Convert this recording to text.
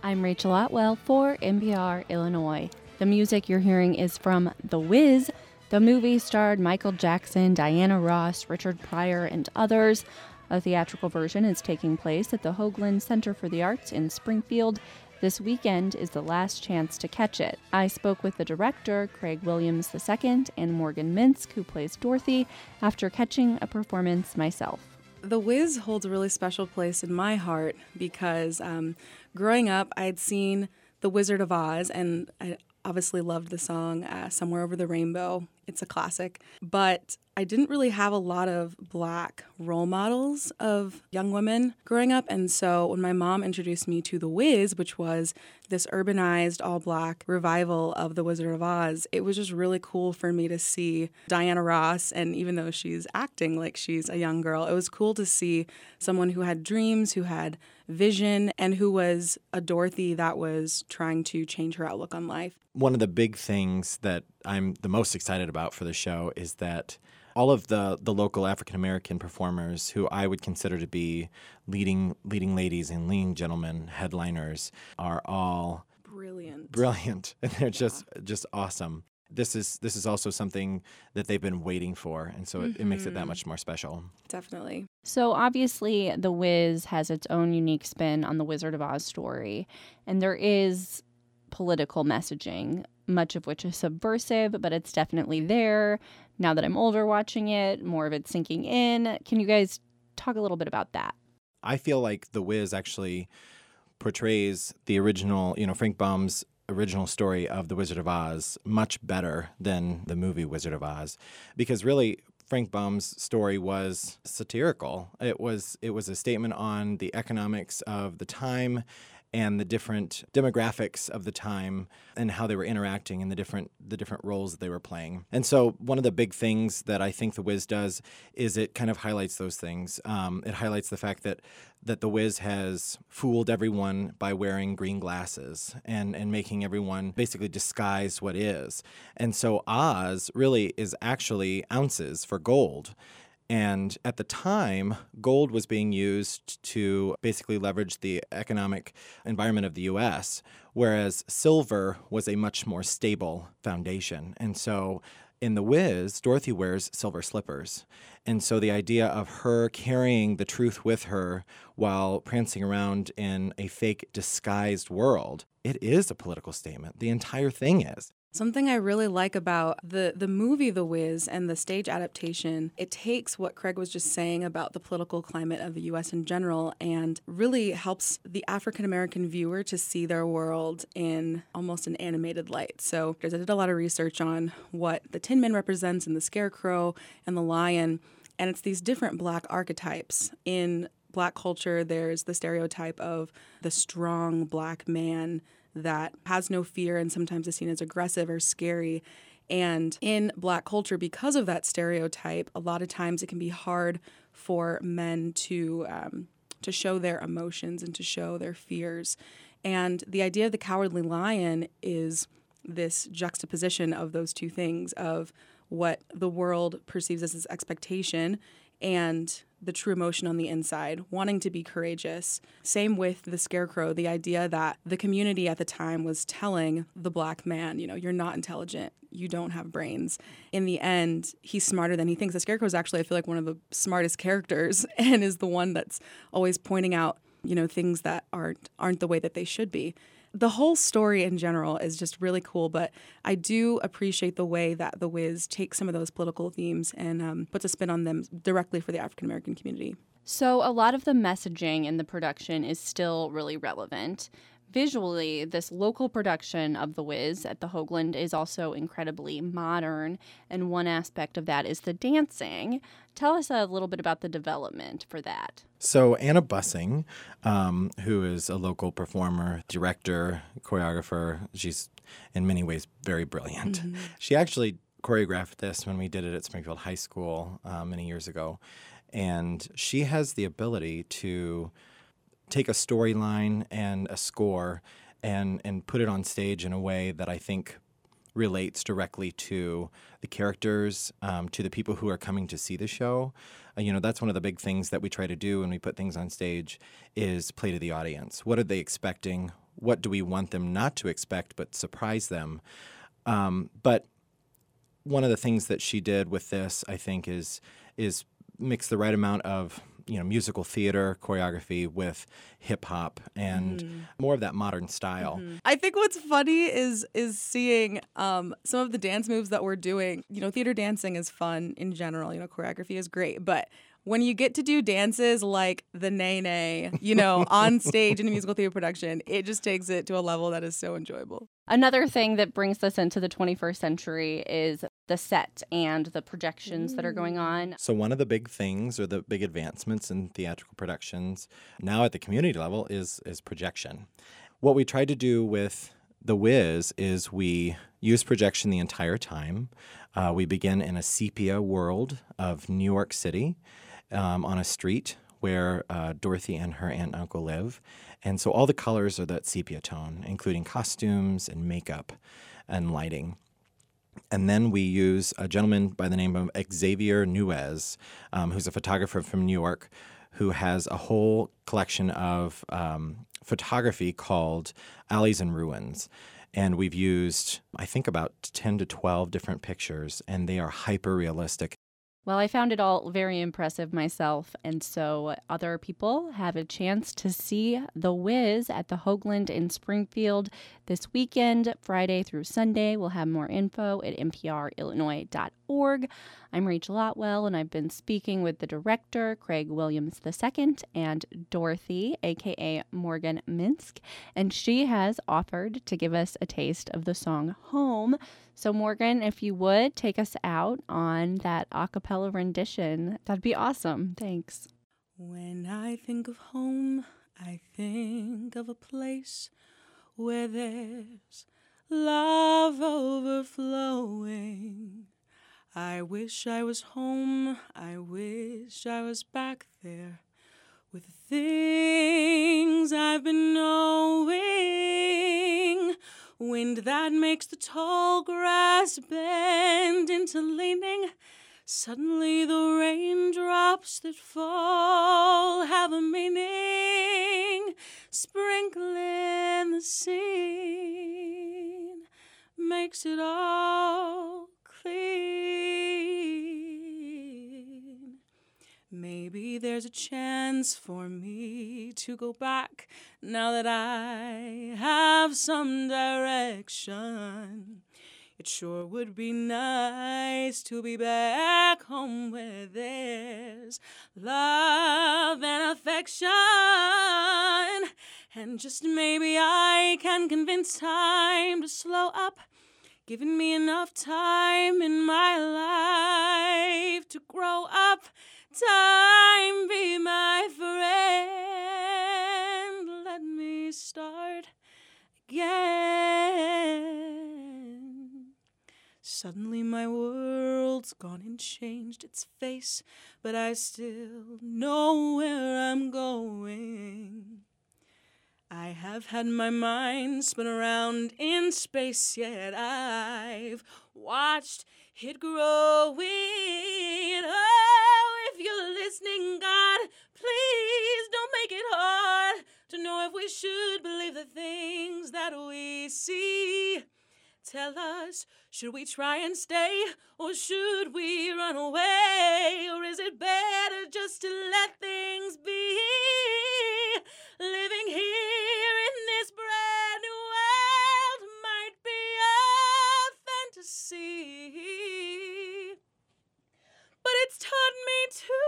I'm Rachel Otwell for NPR Illinois. The music you're hearing is from The Wiz. The movie starred Michael Jackson, Diana Ross, Richard Pryor, and others. A theatrical version is taking place at the Hoagland Center for the Arts in Springfield. This weekend is the last chance to catch it. I spoke with the director, Craig Williams II, and Morgan Minsk, who plays Dorothy, after catching a performance myself. The Wiz holds a really special place in my heart because growing up, I had seen The Wizard of Oz, and I obviously loved the song Somewhere Over the Rainbow. It's a classic. But I didn't really have a lot of Black role models of young women growing up. And so when my mom introduced me to The Wiz, which was this urbanized all-Black revival of The Wizard of Oz, it was just really cool for me to see Diana Ross. And even though she's acting like she's a young girl, it was cool to see someone who had dreams, who had vision, and who was a Dorothy that was trying to change her outlook on life. One of the big things that I'm the most excited about for the show is that all of the local African-American performers who I would consider to be leading ladies and leading gentlemen, headliners, are all brilliant. And they're just awesome. This is also something that they've been waiting for, and so it makes it that much more special. Definitely. So obviously, The Wiz has its own unique spin on the Wizard of Oz story, and there is political messaging, much of which is subversive, but it's definitely there. Now that I'm older watching it, more of it sinking in. Can you guys talk a little bit about that? I feel like The Wiz actually portrays the original, Frank Baum's original story of The Wizard of Oz much better than the movie Wizard of Oz, because really Frank Baum's story was satirical. It was a statement on the economics of the time and the different demographics of the time and how they were interacting and the different roles that they were playing. And so one of the big things that I think The Wiz does is it kind of highlights those things. It highlights the fact that The Wiz has fooled everyone by wearing green glasses and making everyone basically disguise what is. And so Oz really is actually ounces for gold. And at the time, gold was being used to basically leverage the economic environment of the U.S., whereas silver was a much more stable foundation. And so in The Wiz, Dorothy wears silver slippers. And so the idea of her carrying the truth with her while prancing around in a fake disguised world, it is a political statement. The entire thing is. Something I really like about the movie The Wiz and the stage adaptation, it takes what Craig was just saying about the political climate of the U.S. in general and really helps the African-American viewer to see their world in almost an animated light. So I did a lot of research on what the Tin Man represents and the Scarecrow and the Lion, and it's these different Black archetypes. In Black culture, there's the stereotype of the strong Black man that has no fear and sometimes is seen as aggressive or scary. And in Black culture, because of that stereotype, a lot of times it can be hard for men to show their emotions and to show their fears. And the idea of the Cowardly Lion is this juxtaposition of those two things, of what the world perceives as its expectation and the true emotion on the inside, wanting to be courageous. Same with the Scarecrow, the idea that the community at the time was telling the Black man, you're not intelligent, you don't have brains. In the end, he's smarter than he thinks. The Scarecrow is actually, I feel like, one of the smartest characters and is the one that's always pointing out, things that aren't the way that they should be. The whole story in general is just really cool, but I do appreciate the way that The Wiz takes some of those political themes and puts a spin on them directly for the African-American community. So a lot of the messaging in the production is still really relevant. Visually, this local production of The Wiz at the Hoagland is also incredibly modern, and one aspect of that is the dancing. Tell us a little bit about the development for that. So Anna Bussing, who is a local performer, director, choreographer, she's in many ways very brilliant. Mm-hmm. She actually choreographed this when we did it at Springfield High School many years ago, and she has the ability to take a storyline and a score and put it on stage in a way that I think relates directly to the characters, to the people who are coming to see the show. That's one of the big things that we try to do when we put things on stage is play to the audience. What are they expecting? what do we want them not to expect but surprise them. But one of the things that she did with this, I think, is mix the right amount of musical theater choreography with hip hop and more of that modern style. I think what's funny is seeing some of the dance moves that we're doing. Theater dancing is fun in general. Choreography is great, but when you get to do dances like the Nay Nay, on stage in a musical theater production, it just takes it to a level that is so enjoyable. Another thing that brings us into the 21st century is the set and the projections that are going on. So one of the big things or the big advancements in theatrical productions now at the community level is projection. What we tried to do with The Wiz is we use projection the entire time. We begin in a sepia world of New York City on a street where Dorothy and her aunt and uncle live. And so all the colors are that sepia tone, including costumes and makeup and lighting. And then we use a gentleman by the name of Xavier Nuez, who's a photographer from New York, who has a whole collection of photography called Alleys and Ruins. And we've used, I think, about 10 to 12 different pictures, and they are hyper-realistic. Well, I found it all very impressive myself, and so other people have a chance to see The Wiz at the Hoagland in Springfield this weekend, Friday through Sunday. We'll have more info at nprillinois.org. I'm Rachel Otwell, and I've been speaking with the director, Craig Williams II, and Dorothy, a.k.a. Morgan Minsk, and she has offered to give us a taste of the song Home. So, Morgan, if you would take us out on that a cappella rendition, that'd be awesome. Thanks. When I think of home, I think of a place where there's love overflowing. I wish I was home, I wish I was back there with the things I've been knowing. Wind that makes the tall grass bend into leaning. Suddenly the raindrops that fall have a meaning. Sprinkling the scene makes it all clean. Maybe there's a chance for me to go back now that I have some direction. It sure would be nice to be back home where there's love and affection. And just maybe I can convince time to slow up, giving me enough time in my life to grow up. Time be my friend. Let me start again. Suddenly my world's gone and changed its face, but I still know where I'm going. I have had my mind spin around in space, yet I've watched it growing. Oh, if you're listening, God, please don't make it hard to know if we should believe the things that we see. Tell us, should we try and stay, or should we run away? Or is it better just to let things be? Living here in this brand new world might be a fantasy, but it's taught me to